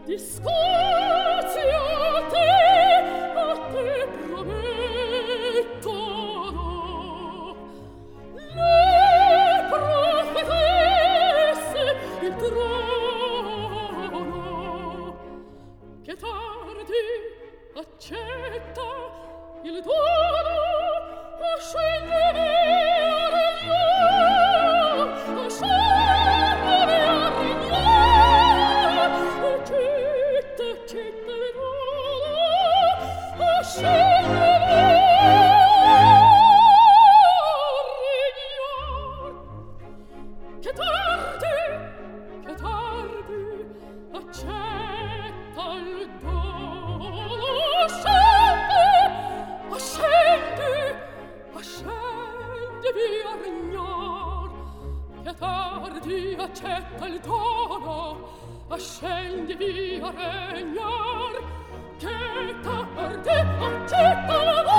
discorsi a te promettono. Le profetesse il trono, che tardi accetta il dono a scendere a regnar, a scendere a regnar, accetta il dono a scendere a regnar. Che tardi accetta il dono, ascendi via regnar. Che tardi accetta il dono, ascendi via regnar. Che tardi accetta il dono,